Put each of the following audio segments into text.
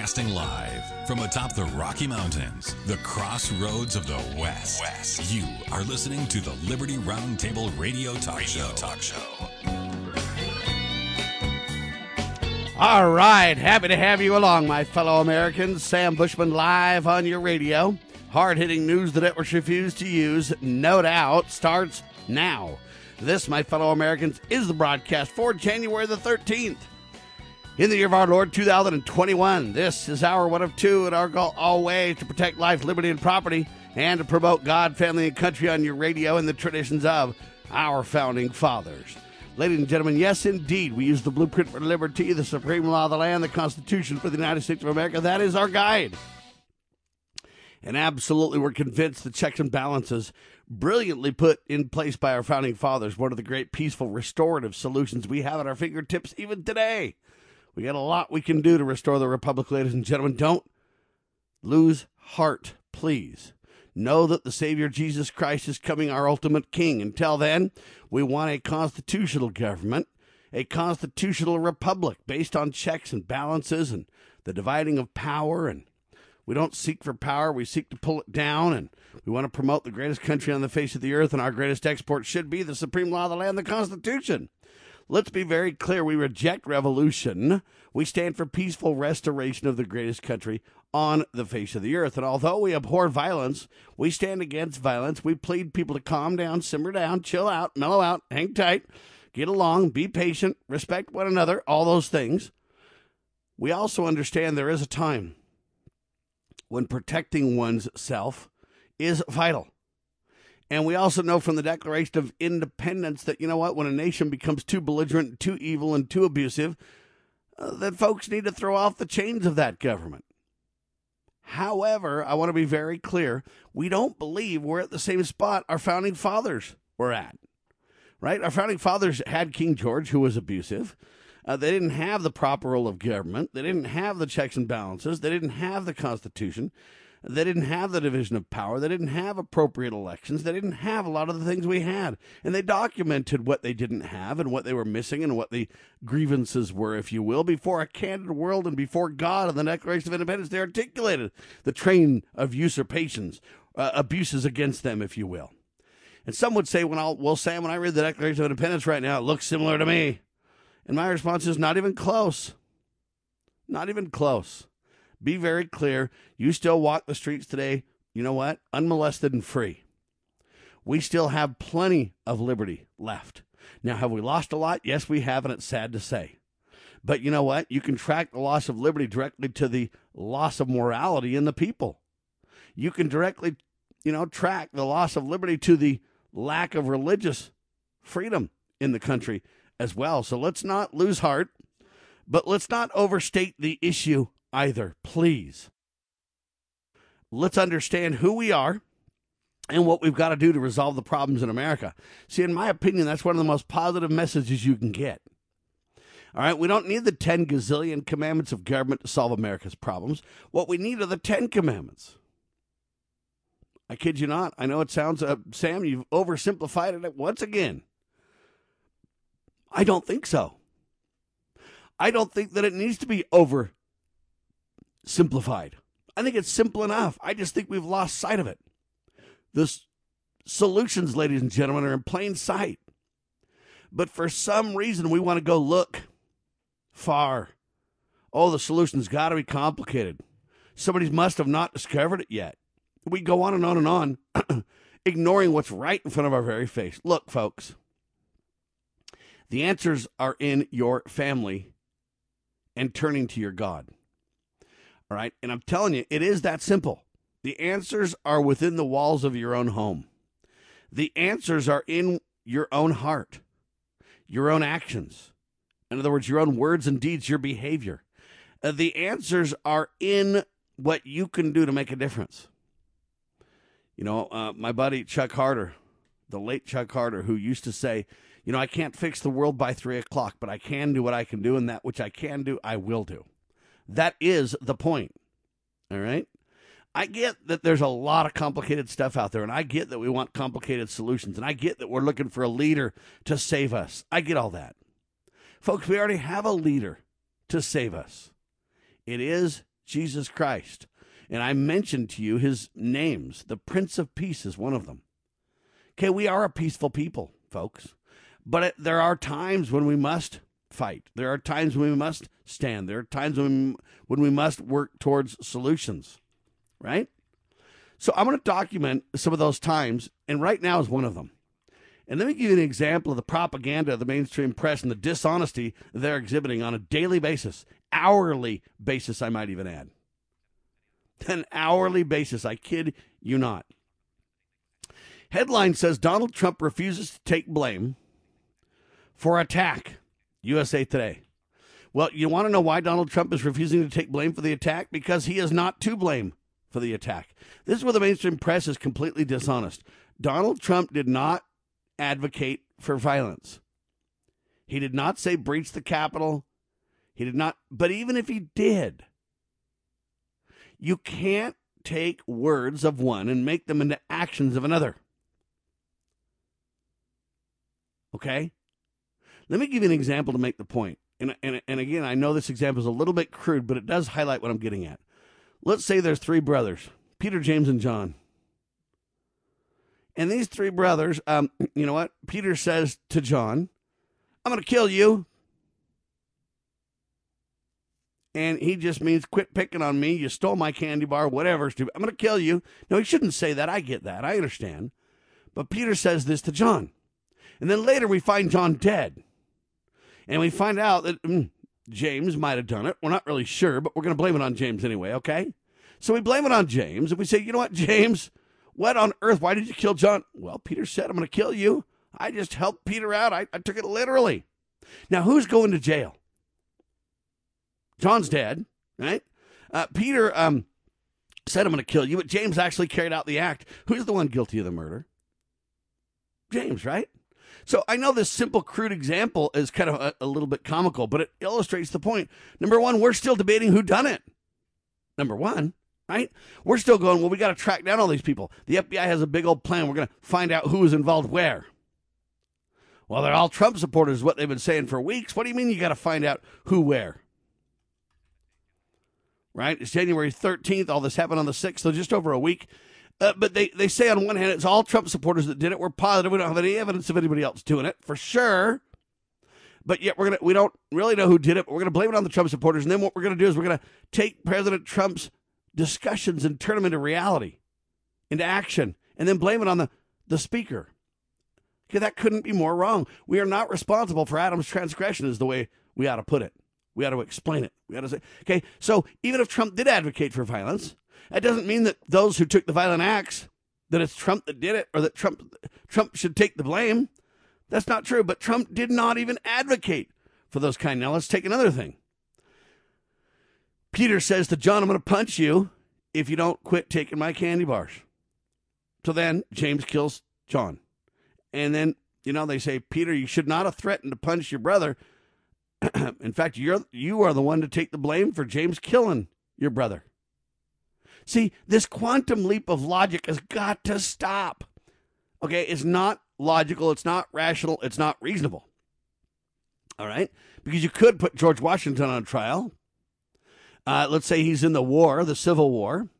Broadcasting live from atop the Rocky Mountains, the crossroads of the West. You are listening to the Liberty Roundtable Radio Talk Show. All right, happy to have you along, my fellow Americans. Sam Bushman live on your radio. Hard-hitting news the networks refuse to use, no doubt, starts now. This, my fellow Americans, is the broadcast for January the 13th. In the year of our Lord, 2021, this is our one of two, and our goal always to protect life, liberty, and property, and to promote God, family, and country on your radio and the traditions of our founding fathers. Ladies and gentlemen, yes, indeed, we use the blueprint for liberty, the supreme law of the land, the Constitution for the United States of America. That is our guide. And absolutely, we're convinced the checks and balances brilliantly put in place by our founding fathers, one of the great peaceful restorative solutions we have at our fingertips even today. We got a lot we can do to restore the republic, ladies and gentlemen. Don't lose heart, please. Know that the Savior Jesus Christ is coming, our ultimate king. Until then, we want a constitutional government, a constitutional republic based on checks and balances and the dividing of power. And we don't seek for power, we seek to pull it down. And we want to promote the greatest country on the face of the earth, and our greatest export should be the supreme law of the land, the Constitution. Let's be very clear. We reject revolution. We stand for peaceful restoration of the greatest country on the face of the earth. And although we abhor violence, we stand against violence. We plead people to calm down, simmer down, chill out, mellow out, hang tight, get along, be patient, respect one another, all those things. We also understand there is a time when protecting one's self is vital. And we also know from the Declaration of Independence that, you know what, when a nation becomes too belligerent, too evil, and too abusive, that folks need to throw off the chains of that government. However, I want to be very clear, we don't believe we're at the same spot our founding fathers were at, right? Our founding fathers had King George, who was abusive. They didn't have the proper role of government. They didn't have the checks and balances. They didn't have the Constitution. They didn't have the division of power. They didn't have appropriate elections. They didn't have a lot of the things we had. And they documented what they didn't have and what they were missing and what the grievances were, if you will, before a candid world and before God in the Declaration of Independence. They articulated the train of usurpations, abuses against them, if you will. And some would say, well, Sam, when I read the Declaration of Independence right now, it looks similar to me. And my response is not even close. Not even close. Be very clear. You still walk the streets today, you know what? Unmolested and free. We still have plenty of liberty left. Now, have we lost a lot? Yes, we have, and it's sad to say. But you know what? You can track the loss of liberty directly to the loss of morality in the people. You can directly, track the loss of liberty to the lack of religious freedom in the country as well. So let's not lose heart, but let's not overstate the issue either, please. Let's understand who we are and what we've got to do to resolve the problems in America. See, in my opinion, that's one of the most positive messages you can get. All right, we don't need the 10 gazillion commandments of government to solve America's problems. What we need are the 10 commandments. I kid you not. I know it sounds, Sam, you've oversimplified it once again. I don't think so. I don't think that it needs to be simplified. I think it's simple enough. I just think we've lost sight of it. The solutions, ladies and gentlemen, are in plain sight. But for some reason, we want to go look far. Oh, the solution's got to be complicated. Somebody must have not discovered it yet. We go on and on and on, ignoring what's right in front of our very face. Look, folks, the answers are in your family and turning to your God. All right. And I'm telling you, it is that simple. The answers are within the walls of your own home. The answers are in your own heart, your own actions. In other words, your own words and deeds, your behavior. The answers are in what you can do to make a difference. My buddy Chuck Harder, the late Chuck Harder, who used to say, I can't fix the world by 3 o'clock, but I can do what I can do, and that which I can do, I will do. That is the point, all right? I get that there's a lot of complicated stuff out there, and I get that we want complicated solutions, and I get that we're looking for a leader to save us. I get all that. Folks, we already have a leader to save us. It is Jesus Christ. And I mentioned to you his names. The Prince of Peace is one of them. Okay, we are a peaceful people, folks. But there are times when we must fight. There are times when we must stand. There are times when we must work towards solutions, right? So I'm going to document some of those times, and right now is one of them. And let me give you an example of the propaganda of the mainstream press and the dishonesty they're exhibiting on a daily basis, hourly basis, I might even add. An hourly basis, I kid you not. Headline says Donald Trump refuses to take blame for attack. USA Today. Well, you want to know why Donald Trump is refusing to take blame for the attack? Because he is not to blame for the attack. This is where the mainstream press is completely dishonest. Donald Trump did not advocate for violence. He did not say breach the Capitol. He did not. But even if he did, you can't take words of one and make them into actions of another. Okay? Let me give you an example to make the point. And again, I know this example is a little bit crude, but it does highlight what I'm getting at. Let's say there's three brothers, Peter, James, and John. And these three brothers, you know what? Peter says to John, I'm going to kill you. And he just means, quit picking on me. You stole my candy bar, whatever. Stupid. I'm going to kill you. No, he shouldn't say that. I get that. I understand. But Peter says this to John. And then later we find John dead. And we find out that James might have done it. We're not really sure, but we're going to blame it on James anyway, okay? So we blame it on James, and we say, you know what, James? What on earth? Why did you kill John? Well, Peter said, I'm going to kill you. I just helped Peter out. I took it literally. Now, who's going to jail? John's dead, right? Peter said, I'm going to kill you, but James actually carried out the act. Who's the one guilty of the murder? James, right? So I know this simple, crude example is kind of a little bit comical, but it illustrates the point. Number one, we're still debating who done it. Number one, right? We're still going, well, we got to track down all these people. The FBI has a big old plan. We're going to find out who is involved where. Well, they're all Trump supporters, what they've been saying for weeks. What do you mean you got to find out who where? Right? It's January 13th. All this happened on the 6th, so just over a week. But they say on one hand, it's all Trump supporters that did it. We're positive we don't have any evidence of anybody else doing it, for sure. But yet we don't really know who did it, but we're going to blame it on the Trump supporters. And then what we're going to do is we're going to take President Trump's discussions and turn them into reality, into action, and then blame it on the speaker. Okay, that couldn't be more wrong. We are not responsible for Adam's transgression is the way we ought to put it. We ought to explain it. We ought to say, okay, so even if Trump did advocate for violence, that doesn't mean that those who took the violent acts, that it's Trump that did it or that Trump should take the blame. That's not true. But Trump did not even advocate for those kind. Now, let's take another thing. Peter says to John, I'm going to punch you if you don't quit taking my candy bars. So then James kills John. And then, they say, Peter, you should not have threatened to punch your brother. In fact, you are the one to take the blame for James killing your brother. See, this quantum leap of logic has got to stop. Okay, it's not logical, it's not rational, it's not reasonable. All right? Because you could put George Washington on trial. Let's say he's in the war, the Civil War.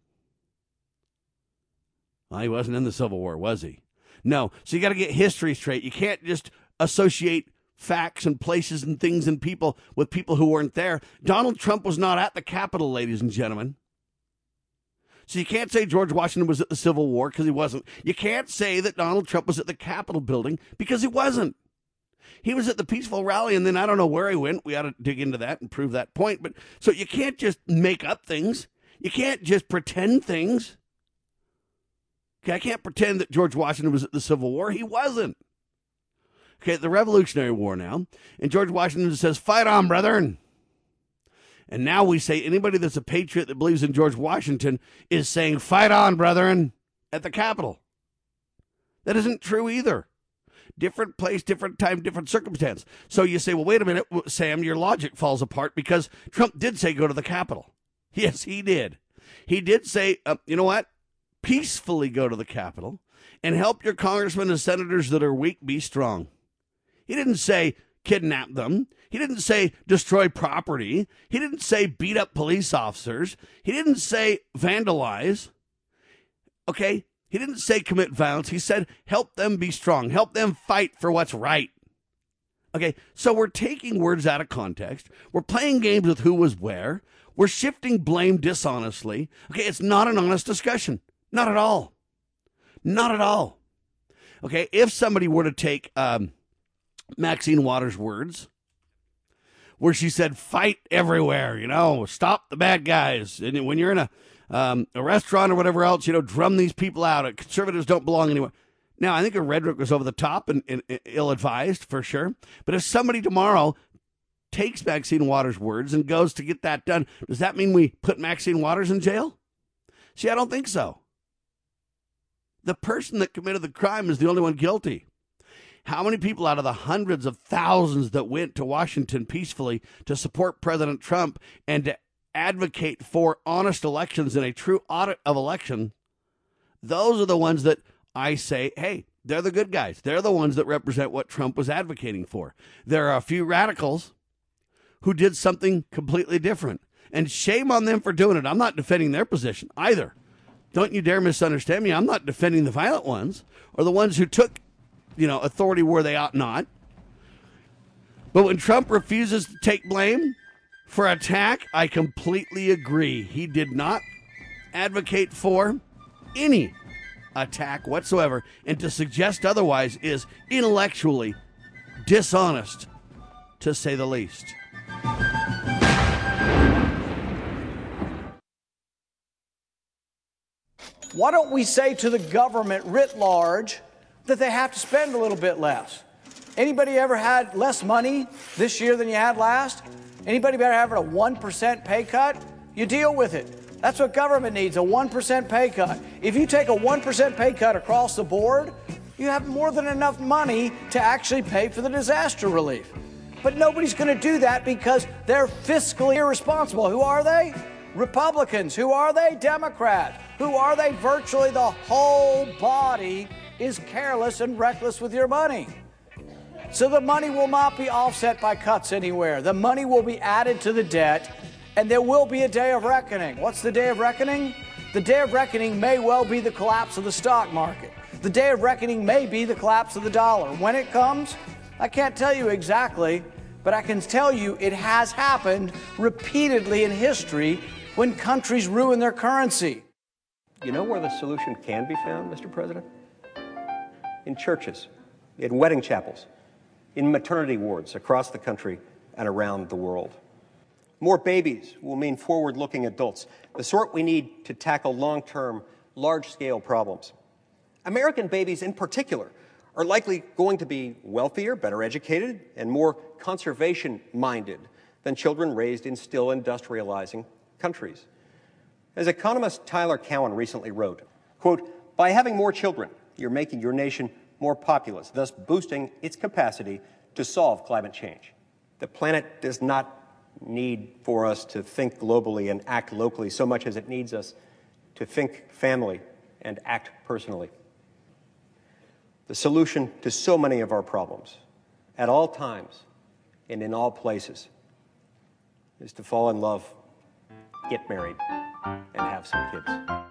Well, he wasn't in the Civil War, was he? No. So you got to get history straight. You can't just associate facts and places and things and people with people who weren't there. Donald Trump was not at the Capitol, ladies and gentlemen. So you can't say George Washington was at the Civil War because he wasn't. You can't say that Donald Trump was at the Capitol building because he wasn't. He was at the peaceful rally, and then I don't know where he went. We ought to dig into that and prove that point. But so you can't just make up things. You can't just pretend things. Okay, I can't pretend that George Washington was at the Civil War. He wasn't. Okay, the Revolutionary War now. And George Washington says, fight on, brethren. And now we say anybody that's a patriot that believes in George Washington is saying, fight on, brethren, at the Capitol. That isn't true either. Different place, different time, different circumstance. So you say, well, wait a minute, Sam, your logic falls apart because Trump did say go to the Capitol. Yes, he did. He did say, you know what? Peacefully go to the Capitol and help your congressmen and senators that are weak be strong. He didn't say kidnap them. He didn't say destroy property. He didn't say beat up police officers. He didn't say vandalize. Okay? He didn't say commit violence. He said help them be strong. Help them fight for what's right. Okay? So we're taking words out of context. We're playing games with who was where. We're shifting blame dishonestly. Okay? It's not an honest discussion. Not at all. Not at all. Okay? If somebody were to take Maxine Waters' words, where she said, fight everywhere, stop the bad guys. And when you're in a restaurant or whatever else, drum these people out. Conservatives don't belong anywhere. Now, I think her rhetoric was over the top and ill-advised, for sure. But if somebody tomorrow takes Maxine Waters' words and goes to get that done, does that mean we put Maxine Waters in jail? See, I don't think so. The person that committed the crime is the only one guilty. How many people out of the hundreds of thousands that went to Washington peacefully to support President Trump and to advocate for honest elections and a true audit of election, those are the ones that I say, hey, they're the good guys. They're the ones that represent what Trump was advocating for. There are a few radicals who did something completely different. And shame on them for doing it. I'm not defending their position either. Don't you dare misunderstand me. I'm not defending the violent ones or the ones who took authority where they ought not. But when Trump refuses to take blame for attack, I completely agree. He did not advocate for any attack whatsoever, and to suggest otherwise is intellectually dishonest, to say the least. Why don't we say to the government writ large that they have to spend a little bit less? Anybody ever had less money this year than you had last? Anybody ever having a 1% pay cut? You deal with it. That's what government needs, a 1% pay cut. If you take a 1% pay cut across the board, you have more than enough money to actually pay for the disaster relief. But nobody's going to do that because they're fiscally irresponsible. Who are they? Republicans. Who are they? Democrats. Who are they? Virtually the whole body is careless and reckless with your money. So the money will not be offset by cuts anywhere. The money will be added to the debt, and there will be a day of reckoning. What's the day of reckoning? The day of reckoning may well be the collapse of the stock market. The day of reckoning may be the collapse of the dollar. When it comes, I can't tell you exactly, but I can tell you it has happened repeatedly in history when countries ruin their currency. You know where the solution can be found, Mr. President? In churches, in wedding chapels, in maternity wards across the country and around the world. More babies will mean forward-looking adults, the sort we need to tackle long-term, large-scale problems. American babies in particular are likely going to be wealthier, better educated, and more conservation-minded than children raised in still industrializing countries. As economist Tyler Cowen recently wrote, quote, by having more children, you're making your nation more populous, thus boosting its capacity to solve climate change. The planet does not need for us to think globally and act locally so much as it needs us to think family and act personally. The solution to so many of our problems, at all times and in all places, is to fall in love, get married, and have some kids.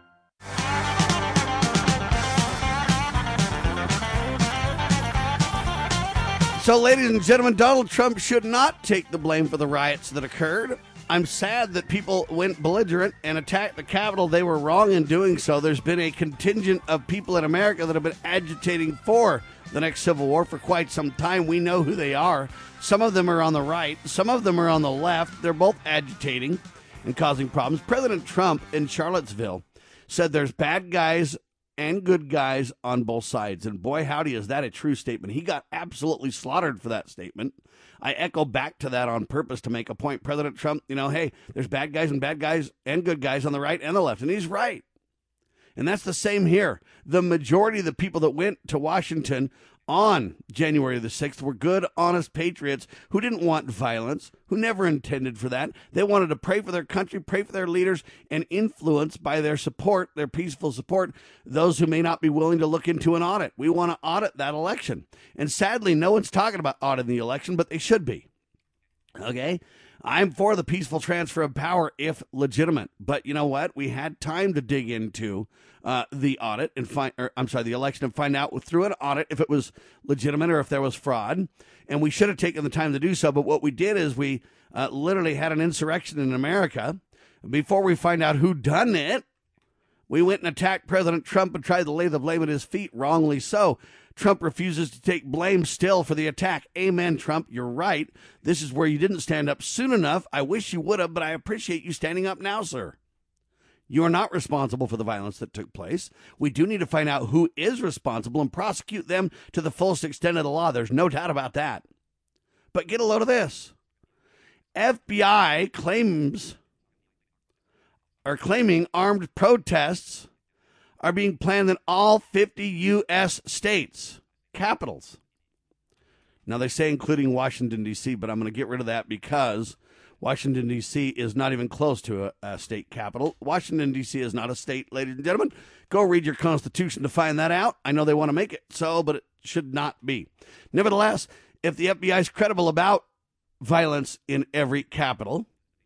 So, ladies and gentlemen, Donald Trump should not take the blame for the riots that occurred. I'm sad that people went belligerent and attacked the Capitol. They were wrong in doing so. There's been a contingent of people in America that have been agitating for the next Civil War for quite some time. We know who they are. Some of them are on the right. Some of them are on the left. They're both agitating and causing problems. President Trump in Charlottesville said there's bad guys and good guys on both sides. And boy, howdy, is that a true statement. He got absolutely slaughtered for that statement. I echo back to that on purpose to make a point. President Trump, hey, there's bad guys and good guys on the right and the left. And he's right. And that's the same here. The majority of the people that went to Washington on January the 6th were good, honest patriots who didn't want violence, who never intended for that. They wanted to pray for their country, pray for their leaders, and influence by their support, their peaceful support, those who may not be willing to look into an audit. We want to audit that election. And sadly, no one's talking about auditing the election, but they should be. Okay? I'm for the peaceful transfer of power if legitimate. But you know what? We had time to dig into the audit and the election and find out through an audit if it was legitimate or if there was fraud. And we should have taken the time to do so. But what we did is we literally had an insurrection in America. Before we find out who done it, we went and attacked President Trump and tried to lay the blame at his feet, wrongly so. Trump refuses to take blame still for the attack. Amen, Trump. You're right. This is where you didn't stand up soon enough. I wish you would have, but I appreciate you standing up now, sir. You are not responsible for the violence that took place. We do need to find out who is responsible and prosecute them to the fullest extent of the law. There's no doubt about that. But get a load of this. FBI claiming armed protests are being planned in all 50 U.S. states, capitals. Now, they say including Washington, D.C., but I'm going to get rid of that because Washington, D.C. is not even close to a state capital. Washington, D.C. is not a state, ladies and gentlemen. Go read your Constitution to find that out. I know they want to make it so, but it should not be. Nevertheless, if the FBI is credible about violence in every capital,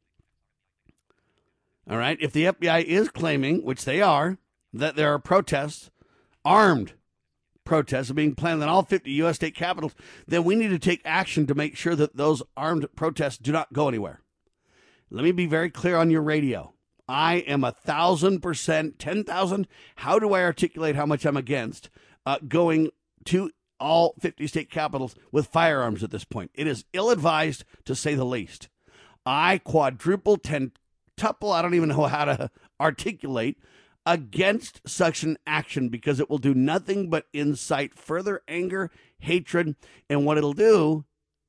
all right, if the FBI is claiming, which they are, that there are protests, armed protests are being planned in all 50 U.S. state capitals, then we need to take action to make sure that those armed protests do not go anywhere. Let me be very clear on your radio. I am 1,000%, 10,000. How do I articulate how much I'm against going to all 50 state capitals with firearms at this point? It is ill-advised, to say the least. I quadruple, tentuple, I don't even know how to articulate, against such an action because it will do nothing but incite further anger, hatred, and what it'll do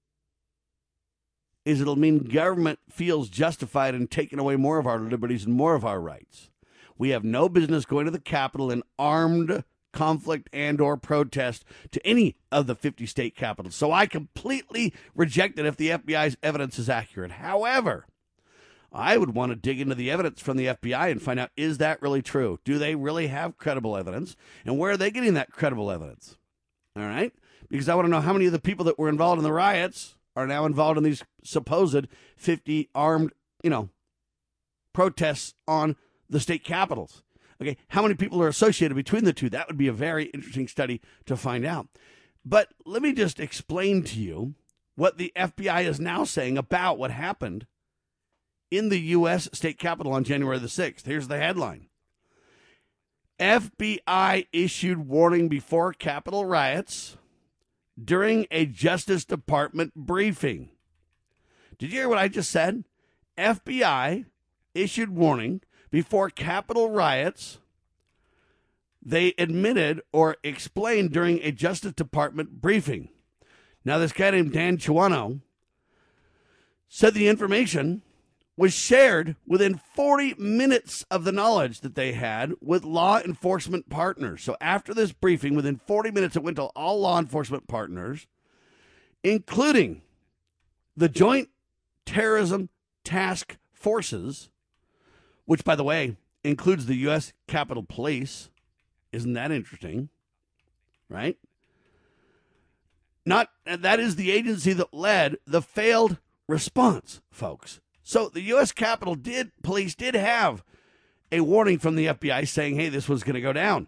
is it'll mean government feels justified in taking away more of our liberties and more of our rights. We have no business going to the Capitol in armed conflict and or protest to any of the 50 state capitals. So I completely reject it if the FBI's evidence is accurate. However, I would want to dig into the evidence from the FBI and find out, is that really true? Do they really have credible evidence? And where are they getting that credible evidence? All right? Because I want to know how many of the people that were involved in the riots are now involved in these supposed 50 armed, protests on the state capitals. Okay, how many people are associated between the two? That would be a very interesting study to find out. But let me just explain to you what the FBI is now saying about what happened in the U.S. state capitol on January the 6th. Here's the headline. FBI issued warning before Capitol riots during a Justice Department briefing. Did you hear what I just said? FBI issued warning before Capitol riots. They admitted or explained during a Justice Department briefing. Now, this guy named Dan Chiuano said the information was shared within 40 minutes of the knowledge that they had with law enforcement partners. So after this briefing, within 40 minutes, it went to all law enforcement partners, including the Joint Terrorism Task Forces, which, by the way, includes the U.S. Capitol Police. Isn't that interesting? Right? That is the agency that led the failed response, folks. So the U.S. Capitol Police did have a warning from the FBI saying, hey, this was going to go down.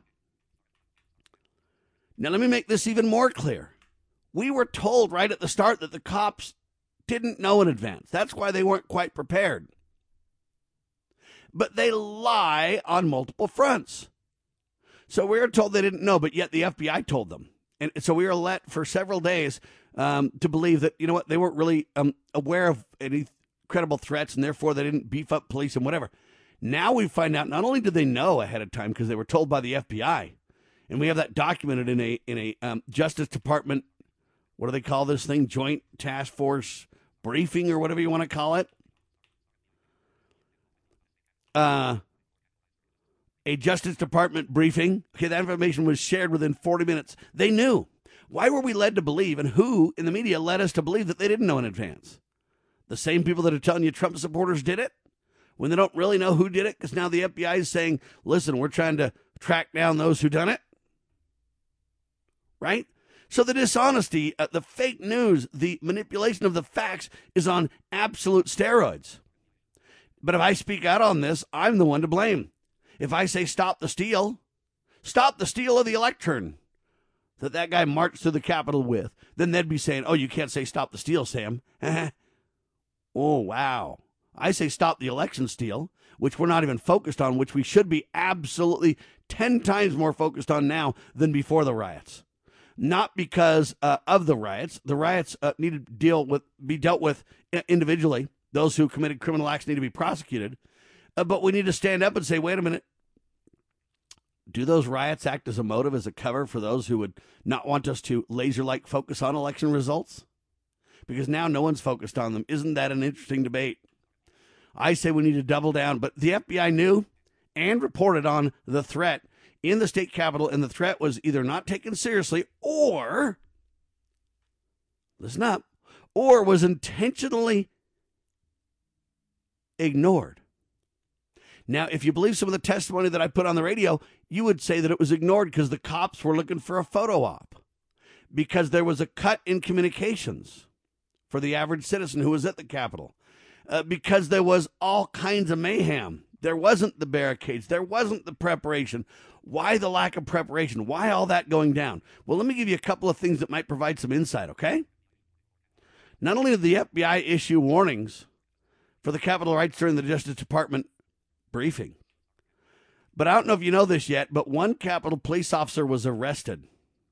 Now, let me make this even more clear. We were told right at the start that the cops didn't know in advance. That's why they weren't quite prepared. But they lie on multiple fronts. So we were told they didn't know, but yet the FBI told them. And so we were let for several days to believe that, you know what, they weren't really aware of any credible threats, and therefore they didn't beef up police and whatever. Now we find out not only did they know ahead of time because they were told by the FBI, and we have that documented in a Justice Department, what do they call this thing, Joint Task Force briefing or whatever you want to call it? A Justice Department briefing. Okay, that information was shared within 40 minutes. They knew. Why were we led to believe, and who in the media led us to believe that they didn't know in advance? The same people that are telling you Trump supporters did it when they don't really know who did it, because now the FBI is saying, listen, we're trying to track down those who done it. Right? So the dishonesty, the fake news, the manipulation of the facts is on absolute steroids. But if I speak out on this, I'm the one to blame. If I say stop the steal of the electron that guy marched through the Capitol with, then they'd be saying, oh, you can't say stop the steal, Sam. Oh, wow. I say stop the election steal, which we're not even focused on, which we should be absolutely 10 times more focused on now than before the riots. Not because of the riots. The riots need to be dealt with individually. Those who committed criminal acts need to be prosecuted. But we need to stand up and say, wait a minute. Do those riots act as a motive, as a cover for those who would not want us to laser-like focus on election results? Because now no one's focused on them. Isn't that an interesting debate? I say we need to double down. But the FBI knew and reported on the threat in the state capitol, and the threat was either not taken seriously or, listen up, or was intentionally ignored. Now, if you believe some of the testimony that I put on the radio, you would say that it was ignored because the cops were looking for a photo op, because there was a cut in communications for the average citizen who was at the Capitol, because there was all kinds of mayhem. There wasn't the barricades. There wasn't the preparation. Why the lack of preparation? Why all that going down? Well, let me give you a couple of things that might provide some insight, okay? Not only did the FBI issue warnings for the Capitol riots during the Justice Department briefing, but I don't know if you know this yet, but one Capitol police officer was arrested.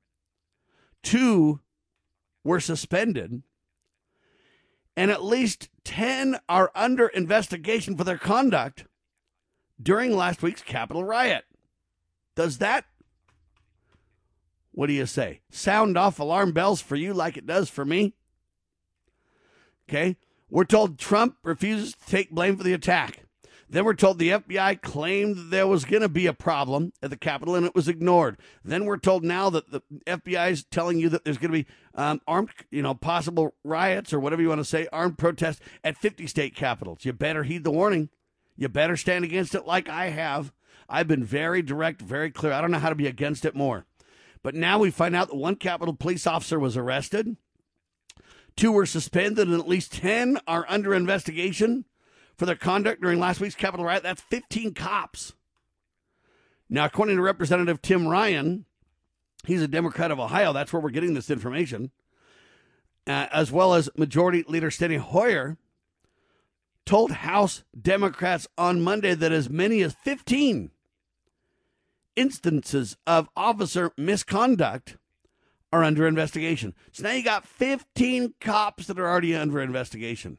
2 were suspended, and at least 10 are under investigation for their conduct during last week's Capitol riot. Does that, what do you say, sound off alarm bells for you like it does for me? Okay, we're told Trump refuses to take blame for the attack. Then we're told the FBI claimed that there was going to be a problem at the Capitol and it was ignored. Then we're told now that the FBI is telling you that there's going to be armed, possible riots or whatever you want to say, armed protests at 50 state capitals. You better heed the warning. You better stand against it like I have. I've been very direct, very clear. I don't know how to be against it more. But now we find out that one Capitol police officer was arrested. 2 were suspended and at least 10 are under investigation for their conduct during last week's Capitol riot. That's 15 cops. Now, according to Representative Tim Ryan, he's a Democrat of Ohio. That's where we're getting this information. As well as Majority Leader Steny Hoyer told House Democrats on Monday that as many as 15 instances of officer misconduct are under investigation. So now you got 15 cops that are already under investigation.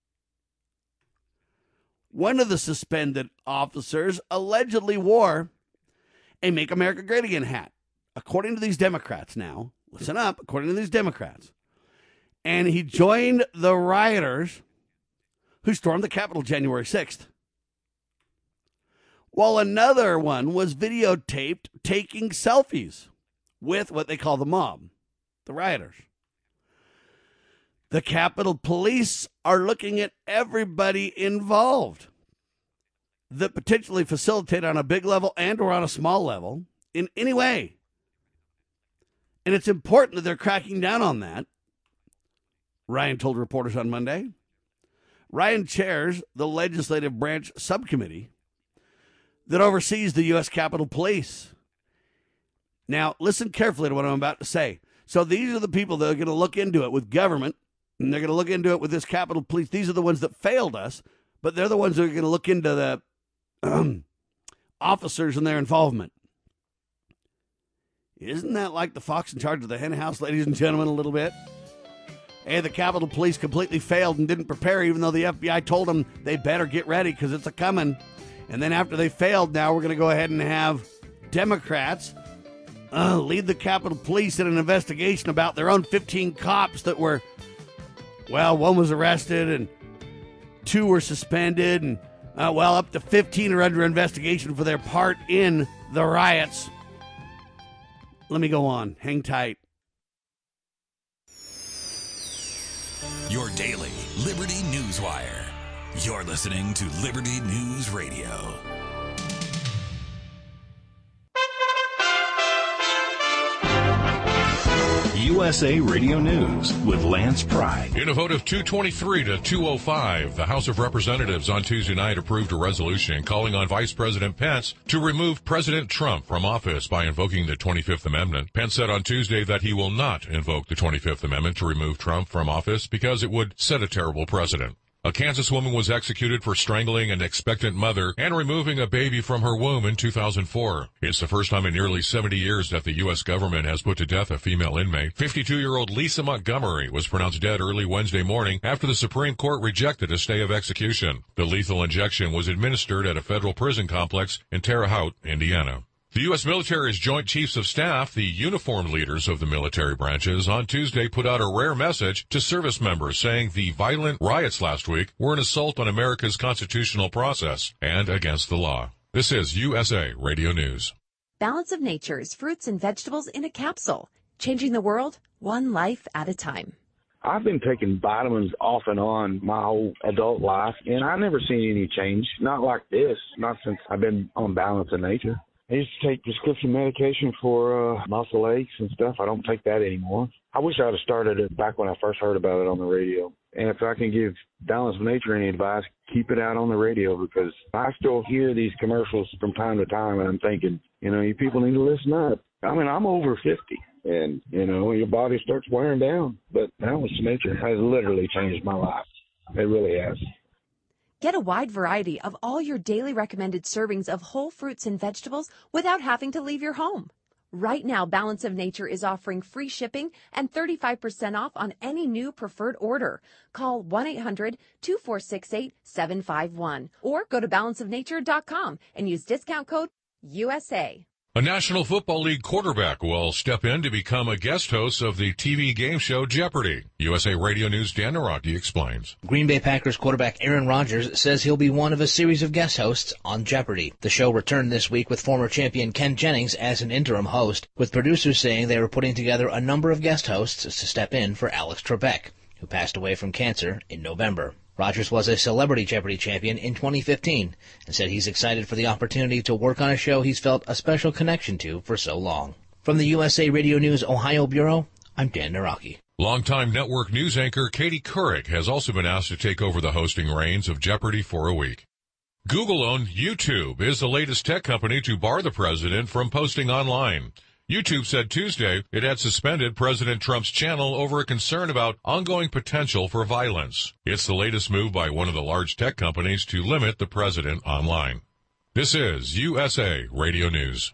One of the suspended officers allegedly wore a Make America Great Again hat. According to these Democrats now, listen up, according to these Democrats. And he joined the rioters who stormed the Capitol January 6th. While another one was videotaped taking selfies with what they call the mob, the rioters. The Capitol Police are looking at everybody involved that potentially facilitate on a big level and or on a small level in any way. And it's important that they're cracking down on that, Ryan told reporters on Monday. Ryan chairs the legislative branch subcommittee that oversees the U.S. Capitol Police. Now, listen carefully to what I'm about to say. So these are the people that are going to look into it with government, and they're going to look into it with this Capitol Police. These are the ones that failed us, but they're the ones that are going to look into the officers and their involvement. Isn't that like the fox in charge of the hen house, ladies and gentlemen, a little bit? Hey, the Capitol Police completely failed and didn't prepare, even though the FBI told them they better get ready because it's a-coming. And then after they failed, now we're going to go ahead and have Democrats lead the Capitol Police in an investigation about their own 15 cops that were, well, one was arrested and 2 were suspended, and, up to 15 are under investigation for their part in the riots. Let me go on. Hang tight. Your daily Liberty News Wire. You're listening to Liberty News Radio. You USA Radio News with Lance Pry. In a vote of 223 to 205, the House of Representatives on Tuesday night approved a resolution calling on Vice President Pence to remove President Trump from office by invoking the 25th Amendment. Pence said on Tuesday that he will not invoke the 25th Amendment to remove Trump from office because it would set a terrible precedent. A Kansas woman was executed for strangling an expectant mother and removing a baby from her womb in 2004. It's the first time in nearly 70 years that the U.S. government has put to death a female inmate. 52-year-old Lisa Montgomery was pronounced dead early Wednesday morning after the Supreme Court rejected a stay of execution. The lethal injection was administered at a federal prison complex in Terre Haute, Indiana. The U.S. military's Joint Chiefs of Staff, the uniformed leaders of the military branches, on Tuesday put out a rare message to service members saying the violent riots last week were an assault on America's constitutional process and against the law. This is USA Radio News. Balance of Nature's fruits and vegetables in a capsule, changing the world one life at a time. I've been taking vitamins off and on my whole adult life, and I've never seen any change. Not like this, not since I've been on Balance of Nature. I used to take prescription medication for muscle aches and stuff. I don't take that anymore. I wish I would have started it back when I first heard about it on the radio. And if I can give Balance of Nature any advice, keep it out on the radio, because I still hear these commercials from time to time, and I'm thinking, you people need to listen up. I mean, I'm over 50, and, your body starts wearing down. But Balance of Nature has literally changed my life. It really has. Get a wide variety of all your daily recommended servings of whole fruits and vegetables without having to leave your home. Right now, Balance of Nature is offering free shipping and 35% off on any new preferred order. Call 1-800-2468-751 or go to balanceofnature.com and use discount code USA. A National Football League quarterback will step in to become a guest host of the TV game show Jeopardy! USA Radio News' Dan Naraki explains. Green Bay Packers quarterback Aaron Rodgers says he'll be one of a series of guest hosts on Jeopardy! The show returned this week with former champion Ken Jennings as an interim host, with producers saying they were putting together a number of guest hosts to step in for Alex Trebek, who passed away from cancer in November. Rodgers was a Celebrity Jeopardy! Champion in 2015 and said he's excited for the opportunity to work on a show he's felt a special connection to for so long. From the USA Radio News Ohio Bureau, I'm Dan Naraki. Longtime network news anchor Katie Couric has also been asked to take over the hosting reins of Jeopardy! For a week. Google-owned YouTube is the latest tech company to bar the president from posting online. YouTube said Tuesday it had suspended President Trump's channel over a concern about ongoing potential for violence. It's the latest move by one of the large tech companies to limit the president online. This is USA Radio News.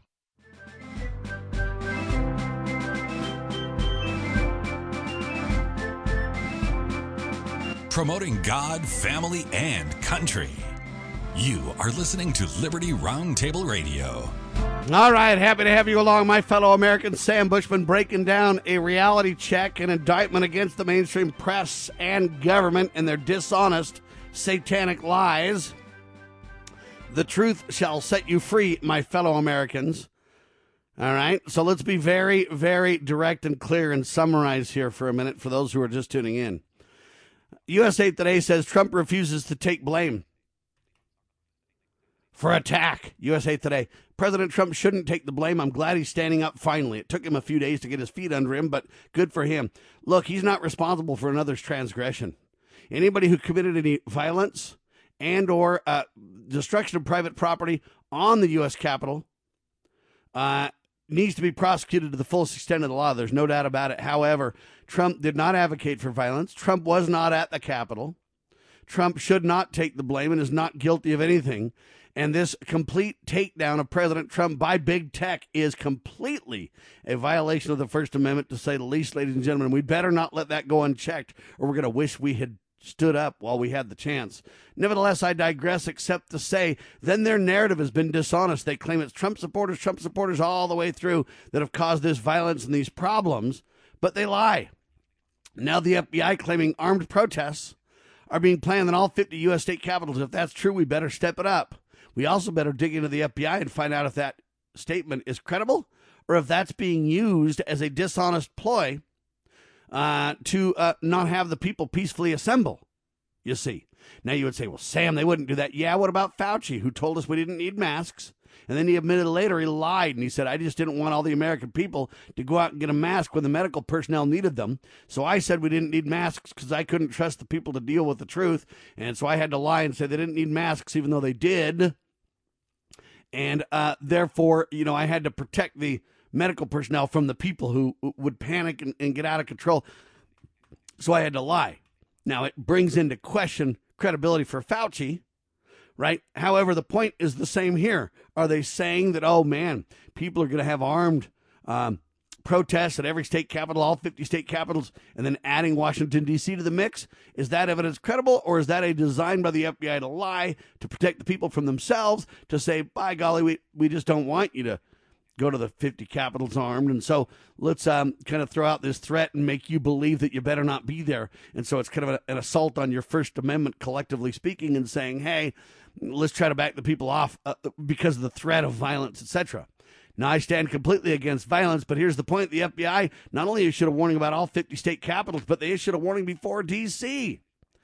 Promoting God, family, and country. You are listening to Liberty Roundtable Radio. All right, happy to have you along, my fellow Americans. Sam Bushman breaking down a reality check, an indictment against the mainstream press and government and their dishonest, satanic lies. The truth shall set you free, my fellow Americans. All right, so let's be very, very direct and clear and summarize here for a minute for those who are just tuning in. USA Today says Trump refuses to take blame for attack. USA Today. President Trump shouldn't take the blame. I'm glad he's standing up finally. It took him a few days to get his feet under him, but good for him. Look, he's not responsible for another's transgression. Anybody who committed any violence and or destruction of private property on the U.S. Capitol needs to be prosecuted to the fullest extent of the law. There's no doubt about it. However, Trump did not advocate for violence. Trump was not at the Capitol. Trump should not take the blame and is not guilty of anything. And this complete takedown of President Trump by big tech is completely a violation of the First Amendment, to say the least, ladies and gentlemen. We better not let that go unchecked, or we're going to wish we had stood up while we had the chance. Nevertheless, I digress, except to say, then their narrative has been dishonest. They claim it's Trump supporters all the way through that have caused this violence and these problems, but they lie. Now the FBI claiming armed protests are being planned in all 50 U.S. state capitals. If that's true, we better step it up. We also better dig into the FBI and find out if that statement is credible or if that's being used as a dishonest ploy to not have the people peacefully assemble, you see. Now you would say, well, Sam, they wouldn't do that. Yeah, what about Fauci, who told us we didn't need masks And then he admitted later he lied, and he said, I just didn't want all the American people to go out and get a mask when the medical personnel needed them. So I said we didn't need masks because I couldn't trust the people to deal with the truth. And so I had to lie and say they didn't need masks even though they did. And therefore, I had to protect the medical personnel from the people who would panic and get out of control. So I had to lie. Now, it brings into question credibility for Fauci, right? However, the point is the same here. Are they saying that, oh, man, people are going to have armed protests at every state capital, all 50 state capitals, and then adding Washington, D.C. to the mix? Is that evidence credible, or is that a design by the FBI to lie, to protect the people from themselves, to say, by golly, we just don't want you to go to the 50 capitals armed, and so let's kind of throw out this threat and make you believe that you better not be there. And so it's kind of an assault on your First Amendment, collectively speaking, and saying, hey, let's try to back the people off because of the threat of violence, etc. Now, I stand completely against violence, but here's the point. The FBI not only issued a warning about all 50 state capitals, but they issued a warning before D.C.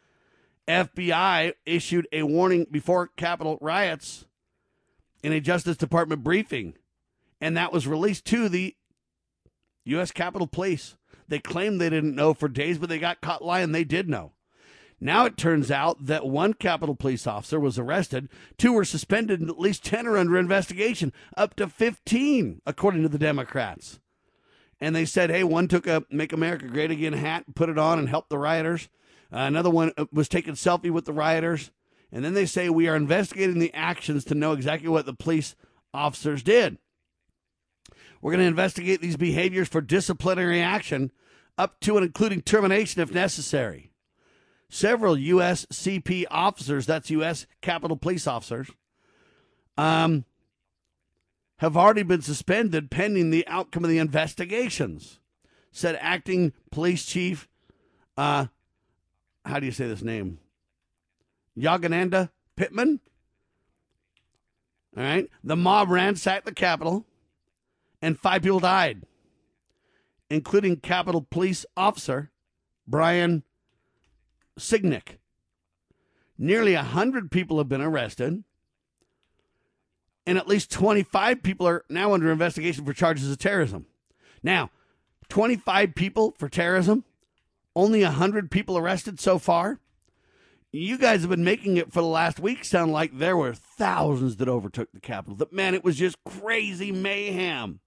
FBI issued a warning before Capitol riots in a Justice Department briefing. And that was released to the U.S. Capitol Police. They claimed they didn't know for days, but they got caught lying. They did know. Now it turns out that one Capitol Police officer was arrested. 2 were suspended, and at least 10 are under investigation, up to 15, according to the Democrats. And they said, hey, one took a Make America Great Again hat, put it on, and helped the rioters. Another one was taking a selfie with the rioters. And then they say, we are investigating the actions to know exactly what the police officers did. We're going to investigate these behaviors for disciplinary action up to and including termination if necessary. Several U.S. CP officers, that's U.S. Capitol Police officers, have already been suspended pending the outcome of the investigations, said acting police chief, how do you say this name? Yogananda Pittman. All right. The mob ransacked the Capitol, and 5 people died, including Capitol Police officer Brian Sicknick. Nearly 100 people have been arrested, and at least 25 people are now under investigation for charges of terrorism. Now, 25 people for terrorism, only 100 people arrested so far. You guys have been making it for the last week sound like there were thousands that overtook the Capitol. That, man, it was just crazy mayhem.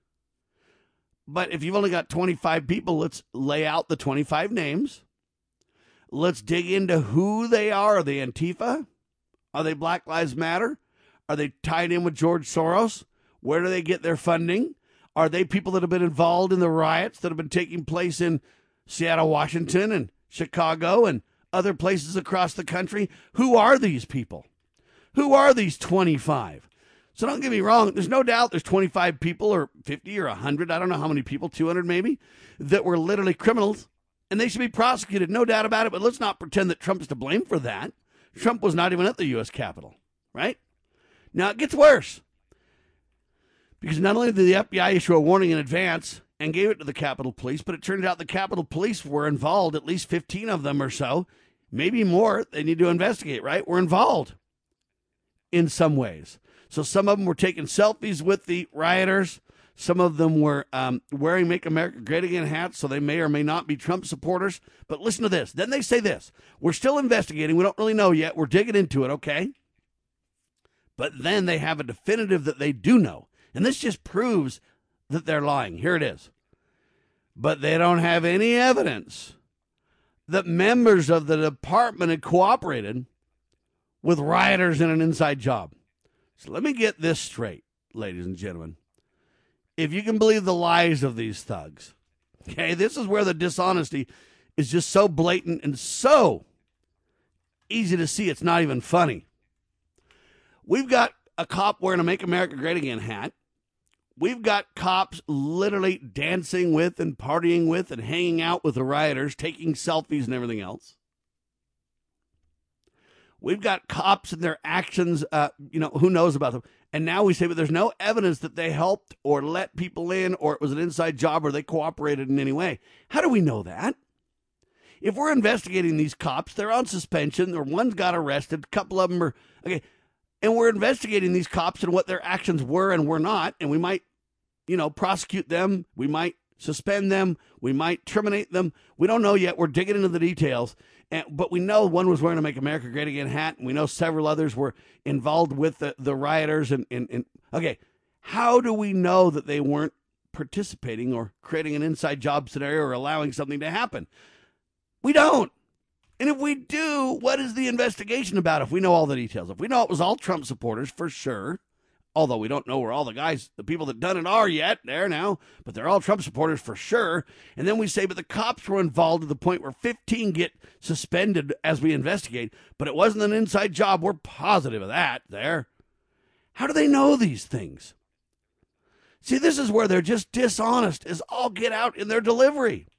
But if you've only got 25 people, let's lay out the 25 names. Let's dig into who they are. Are they Antifa? Are they Black Lives Matter? Are they tied in with George Soros? Where do they get their funding? Are they people that have been involved in the riots that have been taking place in Seattle, Washington, and Chicago, and other places across the country? Who are these people? Who are these 25? So don't get me wrong. There's no doubt there's 25 people or 50 or 100, I don't know how many people, 200 maybe, that were literally criminals, and they should be prosecuted, no doubt about it. But let's not pretend that Trump's to blame for that. Trump was not even at the U.S. Capitol, right? Now, it gets worse, because not only did the FBI issue a warning in advance and gave it to the Capitol Police, but it turned out the Capitol Police were involved, at least 15 of them or so, maybe more. They need to investigate, right? Were involved in some ways. So some of them were taking selfies with the rioters. Some of them were wearing Make America Great Again hats, so they may or may not be Trump supporters. But listen to this. Then they say this. We're still investigating. We don't really know yet. We're digging into it, okay? But then they have a definitive that they do know. And this just proves that they're lying. Here it is. But they don't have any evidence that members of the department had cooperated with rioters in an inside job. So let me get this straight, ladies and gentlemen. If you can believe the lies of these thugs, okay, this is where the dishonesty is just so blatant and so easy to see it's not even funny. We've got a cop wearing a Make America Great Again hat. We've got cops literally dancing with and partying with and hanging out with the rioters, taking selfies and everything else. We've got cops and their actions, who knows about them. And now we say, but there's no evidence that they helped or let people in, or it was an inside job, or they cooperated in any way. How do we know that? If we're investigating these cops, they're on suspension, or one's got arrested, a couple of them are, okay, And we're investigating these cops and what their actions were and were not. And we might, prosecute them. We might suspend them. We might terminate them. We don't know yet. We're digging into the details. But we know one was wearing a Make America Great Again hat. And we know several others were involved with the rioters. Okay, how do we know that they weren't participating or creating an inside job scenario or allowing something to happen? We don't. And if we do, what is the investigation about if we know all the details? If we know it was all Trump supporters, for sure, although we don't know where all the people that done it are yet, there now, but they're all Trump supporters for sure. And then we say, but the cops were involved to the point where 15 get suspended as we investigate, but it wasn't an inside job. We're positive of that there. How do they know these things? See, this is where they're just dishonest as all get out in their delivery.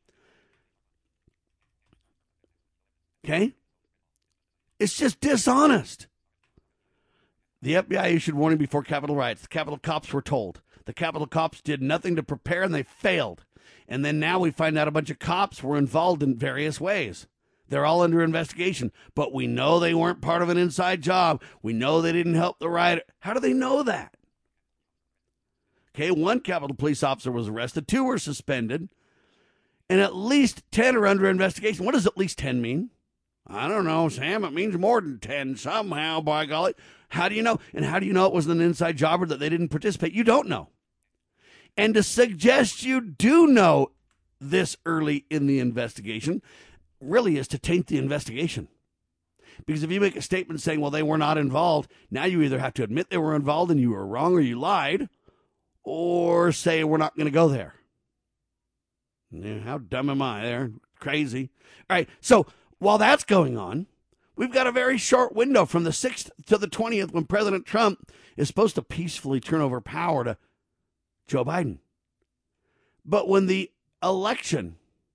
Okay? It's just dishonest. The FBI issued warning before Capitol riots. The Capitol cops were told. The Capitol cops did nothing to prepare, and they failed. And then now we find out a bunch of cops were involved in various ways. They're all under investigation. But we know they weren't part of an inside job. We know they didn't help the riot. How do they know that? Okay, 1 Capitol police officer was arrested. 2 were suspended. And at least 10 are under investigation. What does at least 10 mean? I don't know, Sam. It means more than 10 somehow, by golly. How do you know? And how do you know it wasn't an inside job or that they didn't participate? You don't know. And to suggest you do know this early in the investigation really is to taint the investigation. Because if you make a statement saying, well, they were not involved, now you either have to admit they were involved and you were wrong or you lied, or say we're not going to go there. Yeah, how dumb am I there? Crazy. All right, so while that's going on, we've got a very short window from the 6th to the 20th when President Trump is supposed to peacefully turn over power to Joe Biden. But when the election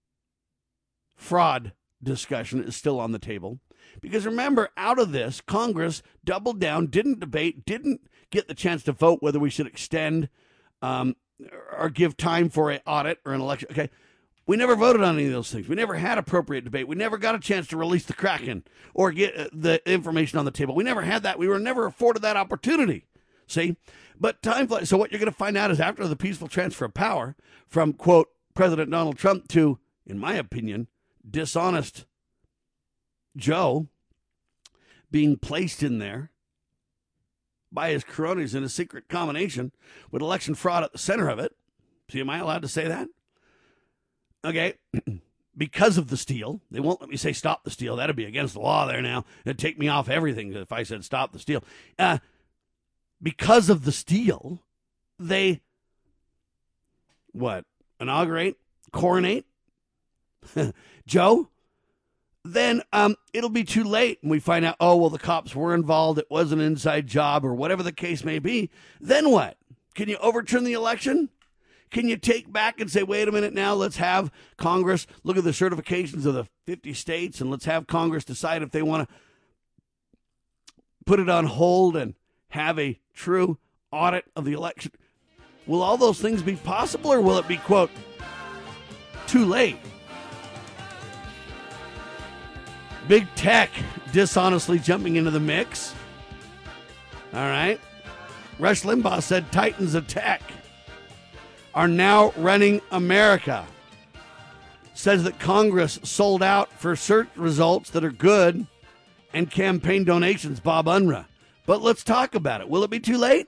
fraud discussion is still on the table, because remember, out of this, Congress doubled down, didn't debate, didn't get the chance to vote whether we should extend or give time for an audit or an election. Okay. We never voted on any of those things. We never had appropriate debate. We never got a chance to release the Kraken or get the information on the table. We never had that. We were never afforded that opportunity. See? But time flies. So what you're going to find out is after the peaceful transfer of power from, quote, President Donald Trump to, in my opinion, dishonest Joe being placed in there by his cronies in a secret combination with election fraud at the center of it. See, am I allowed to say that? Okay, because of the steal. They won't let me say stop the steal. That'd be against the law there now. It'd take me off everything if I said stop the steal. Because of the steal, they, inaugurate, coronate Joe? Then it'll be too late and we find out, oh, well, the cops were involved. It was an inside job or whatever the case may be. Then what? Can you overturn the election? Can you take back and say, wait a minute now, let's have Congress look at the certifications of the 50 states and let's have Congress decide if they want to put it on hold and have a true audit of the election? Will all those things be possible or will it be, quote, too late? Big tech dishonestly jumping into the mix. All right. Rush Limbaugh said titans of tech are now running America. Says that Congress sold out for search results that are good and campaign donations, Bob Unruh. But let's talk about it. Will it be too late?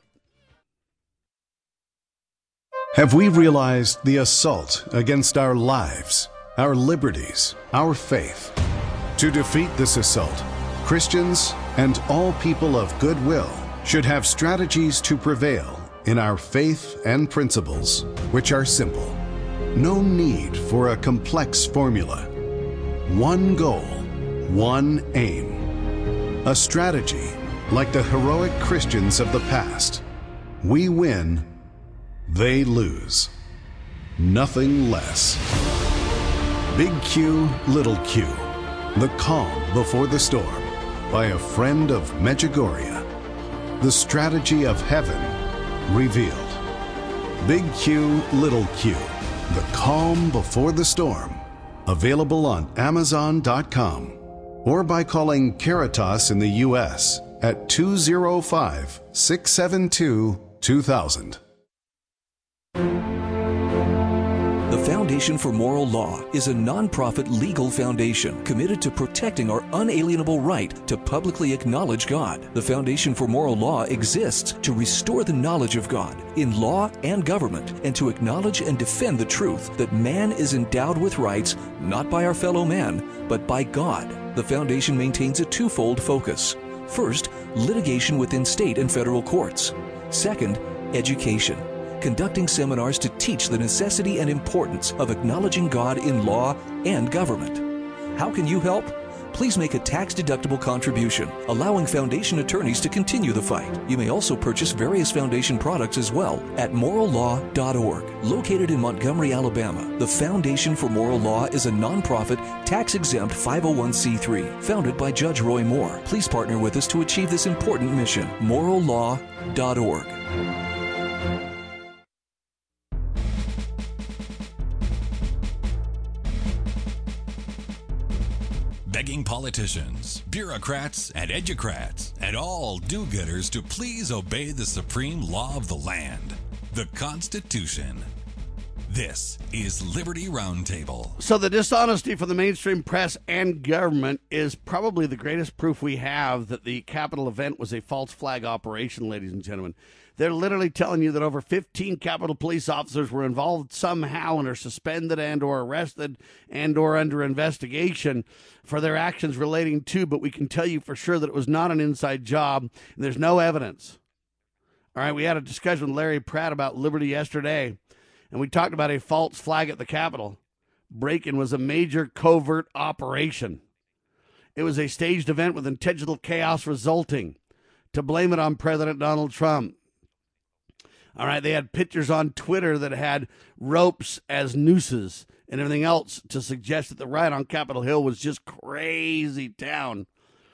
Have we realized the assault against our lives, our liberties, our faith? To defeat this assault, Christians and all people of goodwill should have strategies to prevail in our faith and principles, which are simple. No need for a complex formula. One goal, one aim. A strategy like the heroic Christians of the past. We win, they lose. Nothing less. Big Q, Little Q. The Calm Before the Storm by a friend of Medjugorje. The strategy of heaven revealed. Big Q, Little Q. The Calm Before the Storm. Available on Amazon.com or by calling Caritas in the U.S. at 205-672-2000. The Foundation for Moral Law is a nonprofit legal foundation committed to protecting our unalienable right to publicly acknowledge God. The Foundation for Moral Law exists to restore the knowledge of God in law and government and to acknowledge and defend the truth that man is endowed with rights not by our fellow man, but by God. The foundation maintains a twofold focus. First, litigation within state and federal courts. Second, education, conducting seminars to teach the necessity and importance of acknowledging God in law and government. How can you help? Please make a tax-deductible contribution, allowing foundation attorneys to continue the fight. You may also purchase various foundation products as well at morallaw.org. Located in Montgomery, Alabama, the Foundation for Moral Law is a nonprofit, tax-exempt 501c3 founded by Judge Roy Moore. Please partner with us to achieve this important mission. morallaw.org. Begging politicians, bureaucrats, and educrats, and all do-gooders to please obey the supreme law of the land, the Constitution. This is Liberty Roundtable. So the dishonesty from the mainstream press and government is probably the greatest proof we have that the Capitol event was a false flag operation, ladies and gentlemen. They're literally telling you that over 15 Capitol police officers were involved somehow and are suspended and or arrested and or under investigation for their actions relating to, but we can tell you for sure that it was not an inside job, and there's no evidence. All right, we had a discussion with Larry Pratt about Liberty yesterday, and we talked about a false flag at the Capitol. Break-in was a major covert operation. It was a staged event with intentional chaos resulting. To blame it on President Donald Trump. All right, they had pictures on Twitter that had ropes as nooses and everything else to suggest that the riot on Capitol Hill was just crazy town.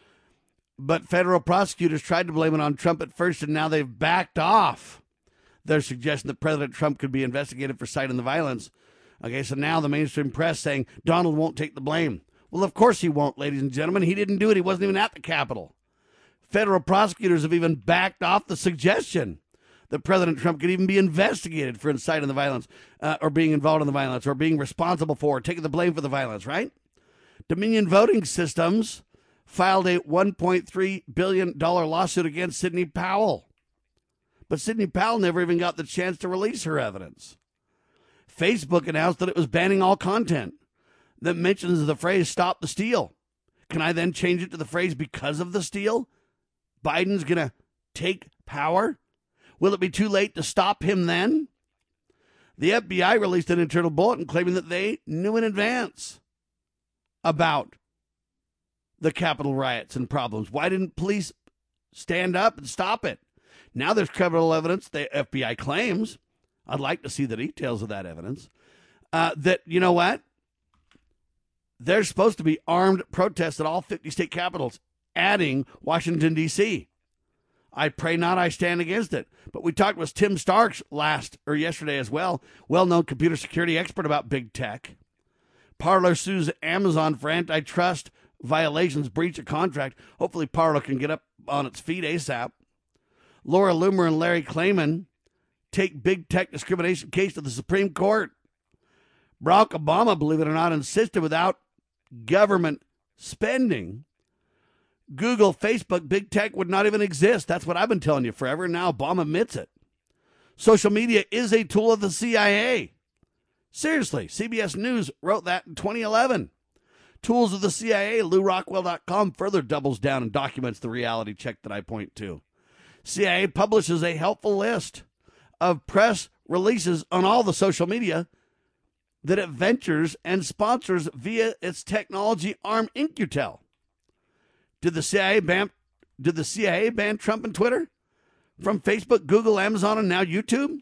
But federal prosecutors tried to blame it on Trump at first, and now they've backed off their suggestion that President Trump could be investigated for inciting the violence. Okay, so now the mainstream press saying Donald won't take the blame. Well, of course he won't, ladies and gentlemen. He didn't do it. He wasn't even at the Capitol. Federal prosecutors have even backed off the suggestion that President Trump could even be investigated for inciting the violence or being involved in the violence or being responsible for or taking the blame for the violence, right? Dominion Voting Systems filed a $1.3 billion lawsuit against Sidney Powell. But Sidney Powell never even got the chance to release her evidence. Facebook announced that it was banning all content that mentions the phrase "stop the steal." Can I then change it to the phrase "because of the steal"? Biden's going to take power? Will it be too late to stop him then? The FBI released an internal bulletin claiming that they knew in advance about the Capitol riots and problems. Why didn't police stand up and stop it? Now there's credible evidence, the FBI claims. I'd like to see the details of that evidence. That, you know what? There's supposed to be armed protests at all 50 state capitals, adding Washington, D.C. I pray not, I stand against it. But we talked with Tim Starks yesterday as well, well-known computer security expert about big tech. Parler sues Amazon for antitrust violations, breach of contract. Hopefully Parler can get up on its feet ASAP. Laura Loomer and Larry Klayman take big tech discrimination case to the Supreme Court. Barack Obama, believe it or not, insisted without government spending, Google, Facebook, big tech would not even exist. That's what I've been telling you forever, and now Obama admits it. Social media is a tool of the CIA. Seriously, CBS News wrote that in 2011. Tools of the CIA, LouRockwell.com further doubles down and documents the reality check that I point to. CIA publishes a helpful list of press releases on all the social media that it ventures and sponsors via its technology arm In-Q-Tel. Did the CIA ban Trump and Twitter from Facebook, Google, Amazon, and now YouTube?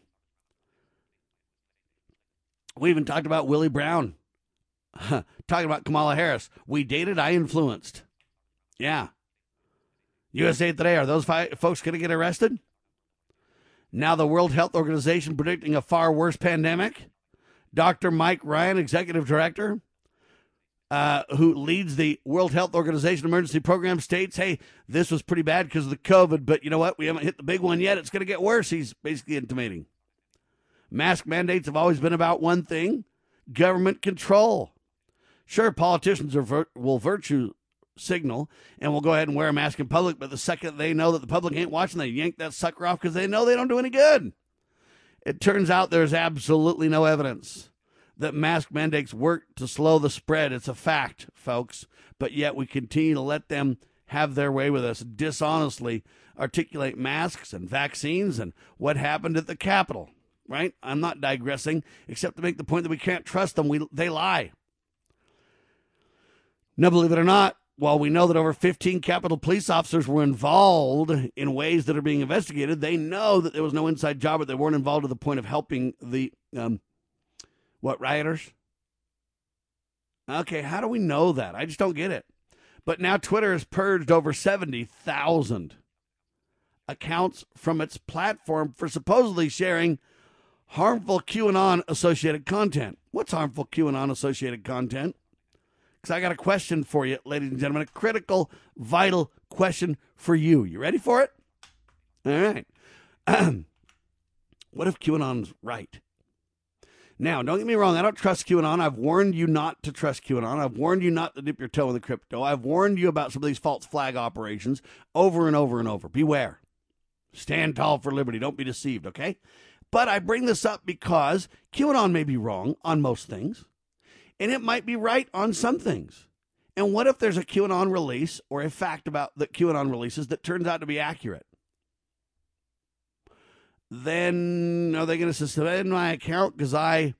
We even talked about Willie Brown. Talking about Kamala Harris. We dated, I influenced. Yeah. USA Today, are those folks going to get arrested? Now the World Health Organization predicting a far worse pandemic. Dr. Mike Ryan, executive director, who leads the World Health Organization emergency program, states, hey, this was pretty bad because of the COVID, but you know what? We haven't hit the big one yet. It's going to get worse, he's basically intimating. Mask mandates have always been about one thing, government control. Sure, politicians will virtue signal and will go ahead and wear a mask in public, but the second they know that the public ain't watching, they yank that sucker off because they know they don't do any good. It turns out there's absolutely no evidence that mask mandates work to slow the spread. It's a fact, folks, but yet we continue to let them have their way with us, dishonestly articulate masks and vaccines and what happened at the Capitol, right? I'm not digressing, except to make the point that we can't trust them. They lie. Now, believe it or not, while we know that over 15 Capitol police officers were involved in ways that are being investigated, they know that there was no inside job, but they weren't involved to the point of helping the, rioters? Okay, how do we know that? I just don't get it. But now Twitter has purged over 70,000 accounts from its platform for supposedly sharing harmful QAnon-associated content. What's harmful QAnon-associated content? Because I got a question for you, ladies and gentlemen, a critical, vital question for you. You ready for it? All right. What if QAnon's right? Now, don't get me wrong. I don't trust QAnon. I've warned you not to trust QAnon. I've warned you not to dip your toe in the crypto. I've warned you about some of these false flag operations over and over and over. Beware. Stand tall for liberty. Don't be deceived, okay? But I bring this up because QAnon may be wrong on most things, and it might be right on some things. And what if there's a QAnon release or a fact about the QAnon releases that turns out to be accurate? Then are they going to suspend my account because I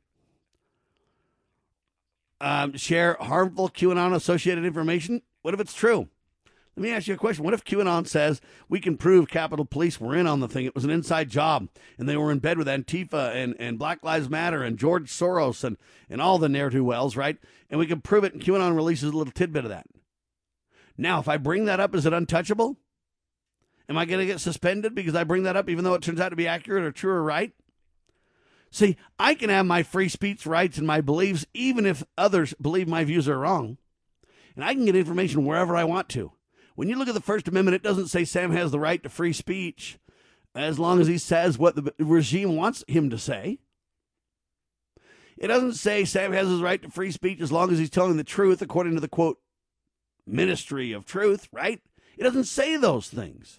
share harmful QAnon-associated information? What if it's true? Let me ask you a question. What if QAnon says we can prove Capitol Police were in on the thing? It was an inside job, and they were in bed with Antifa and Black Lives Matter and George Soros and all the ne'er-do-wells, right? And we can prove it, and QAnon releases a little tidbit of that. Now, if I bring that up, is it untouchable? Am I going to get suspended because I bring that up even though it turns out to be accurate or true or right? See, I can have my free speech rights and my beliefs even if others believe my views are wrong. And I can get information wherever I want to. When you look at the First Amendment, it doesn't say Sam has the right to free speech as long as he says what the regime wants him to say. It doesn't say Sam has his right to free speech as long as he's telling the truth according to the, quote, ministry of truth, right? It doesn't say those things.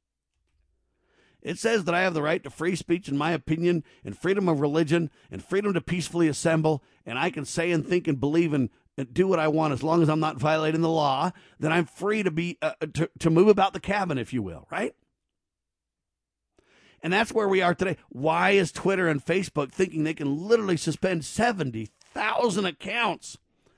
It says that I have the right to free speech and my opinion and freedom of religion and freedom to peacefully assemble, and I can say and think and believe and do what I want as long as I'm not violating the law. Then I'm free to be to move about the cabin, if you will, right? And that's where we are today. Why is Twitter and Facebook thinking they can literally suspend 70,000 accounts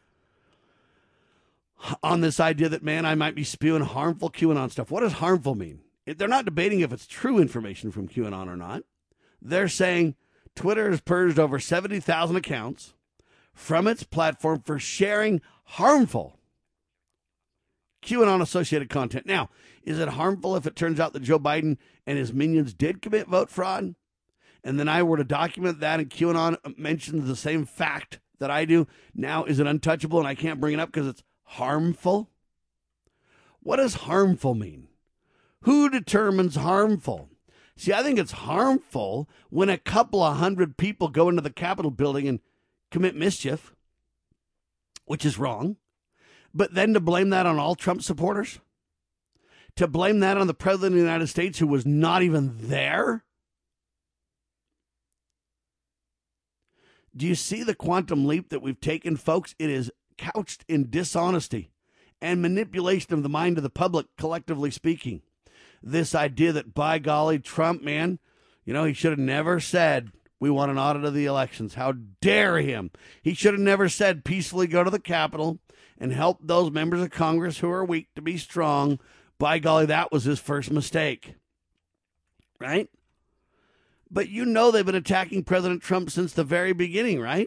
on this idea that, man, I might be spewing harmful QAnon stuff? What does harmful mean? They're not debating if it's true information from QAnon or not. They're saying Twitter has purged over 70,000 accounts from its platform for sharing harmful QAnon-associated content. Now, is it harmful if it turns out that Joe Biden and his minions did commit vote fraud, and then I were to document that and QAnon mentions the same fact that I do? Now, is it untouchable and I can't bring it up because it's harmful? What does harmful mean? Who determines harmful? See, I think it's harmful when a couple of hundred people go into the Capitol building and commit mischief, which is wrong. But then to blame that on all Trump supporters? To blame that on the President of the United States who was not even there? Do you see the quantum leap that we've taken, folks? It is couched in dishonesty and manipulation of the mind of the public, collectively speaking. This idea that, by golly, Trump, man, you know, he should have never said we want an audit of the elections. How dare him? He should have never said peacefully go to the Capitol and help those members of Congress who are weak to be strong. By golly, that was his first mistake. Right? But you know they've been attacking President Trump since the very beginning, right?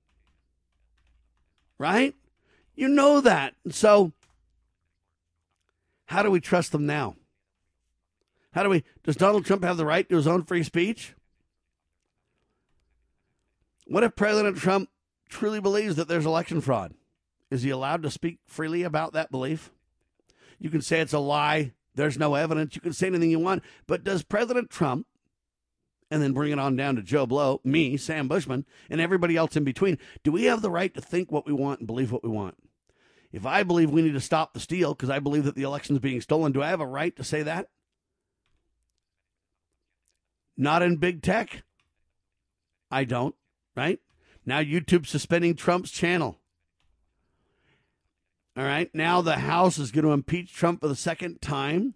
Right? You know that. So how do we trust them now? Does Donald Trump have the right to his own free speech? What if President Trump truly believes that there's election fraud Is he allowed to speak freely about that belief? You can say it's a lie. There's no evidence. You can say anything you want. But does President Trump, and then bring it on down to Joe Blow, me, Sam Bushman, and everybody else in between, do we have the right to think what we want and believe what we want? If I believe we need to stop the steal because I believe that the election is being stolen, do I have a right to say that? Not in big tech. I don't, right? Now YouTube's suspending Trump's channel. All right, now the House is going to impeach Trump for the second time.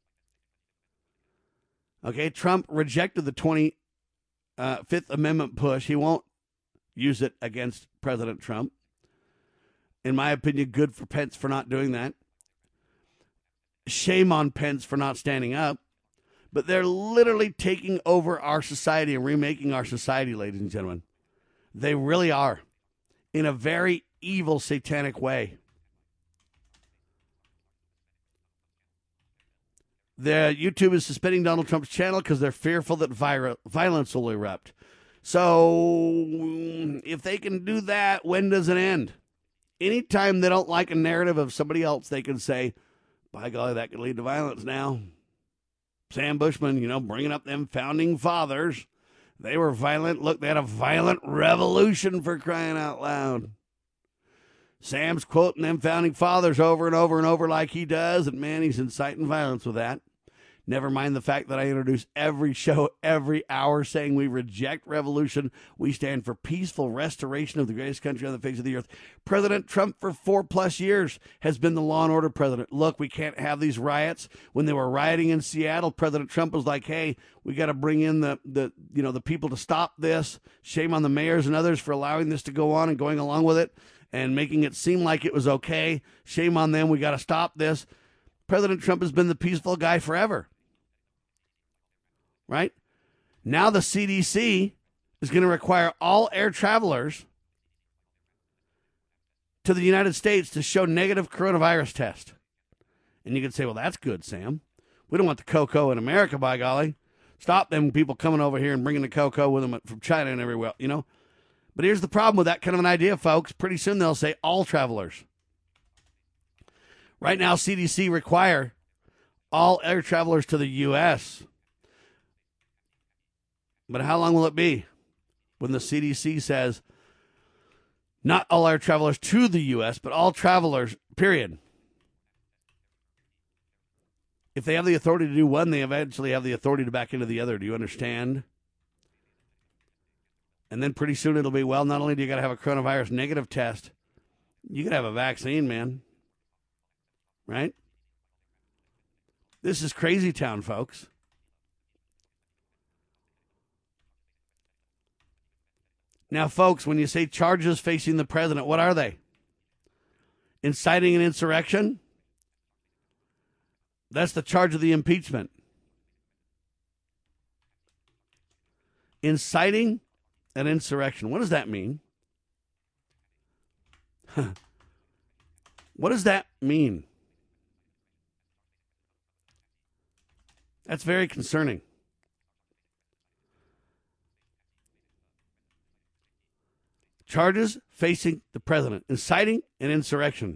Okay, Trump rejected the 25th Amendment push. He won't use it against President Trump. In my opinion, good for Pence for not doing that. Shame on Pence for not standing up. But they're literally taking over our society and remaking our society, ladies and gentlemen. They really are. In a very evil, satanic way. YouTube is suspending Donald Trump's channel because they're fearful that violence will erupt. So if they can do that, when does it end? Anytime they don't like a narrative of somebody else, they can say, by golly, that could lead to violence now. Sam Bushman, bringing up them founding fathers. They were violent. Look, they had a violent revolution, for crying out loud. Sam's quoting them founding fathers over and over and over like he does, and man, he's inciting violence with that. Never mind the fact that I introduce every show, every hour, saying we reject revolution. We stand for peaceful restoration of the greatest country on the face of the earth. President Trump, for 4+ years, has been the law and order president. Look, we can't have these riots. When they were rioting in Seattle, President Trump was like, hey, we got to bring in the people to stop this. Shame on the mayors and others for allowing this to go on and going along with it and making it seem like it was okay. Shame on them. We got to stop this. President Trump has been the peaceful guy forever. Right? Now the CDC is going to require all air travelers to the United States to show negative coronavirus test. And you can say, well, that's good, Sam. We don't want the cocoa in America, by golly. Stop them people coming over here and bringing the cocoa with them from China and everywhere, But here's the problem with that kind of an idea, folks. Pretty soon they'll say all travelers. Right now, CDC require all air travelers to the U.S., but how long will it be when the CDC says not all air travelers to the U.S., but all travelers, period? If they have the authority to do one, they eventually have the authority to back into the other. Do you understand? And then pretty soon it'll be, well, not only do you got to have a coronavirus negative test, you got to have a vaccine, man. Right? This is crazy town, folks. Now, folks, when you say charges facing the president, what are they? Inciting an insurrection? That's the charge of the impeachment. Inciting an insurrection. What does that mean? What does that mean? That's very concerning. Charges facing the president, inciting an insurrection.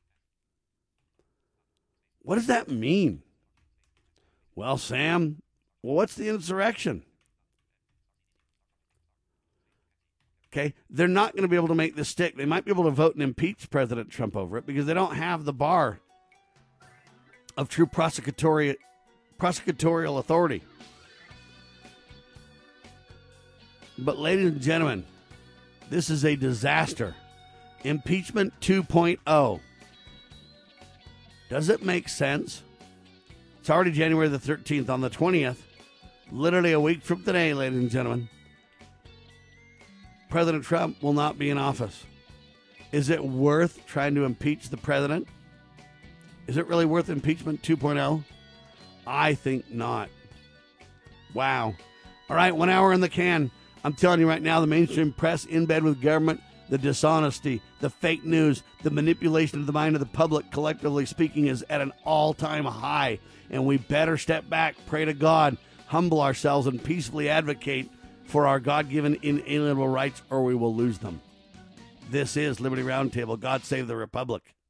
What does that mean? Well, Sam, what's the insurrection? Okay, they're not going to be able to make this stick. They might be able to vote and impeach President Trump over it because they don't have the bar of true prosecutorial authority. But, ladies and gentlemen, this is a disaster. Impeachment 2.0. Does it make sense? It's already January the 13th. On the 20th, literally a week from today, ladies and gentlemen, President Trump will not be in office. Is it worth trying to impeach the president? Is it really worth impeachment 2.0? I think not. Wow. All right, 1 hour in the can. I'm telling you right now, the mainstream press in bed with government, the dishonesty, the fake news, the manipulation of the mind of the public, collectively speaking, is at an all-time high. And we better step back, pray to God, humble ourselves, and peacefully advocate for our God-given inalienable rights, or we will lose them. This is Liberty Roundtable. God save the Republic.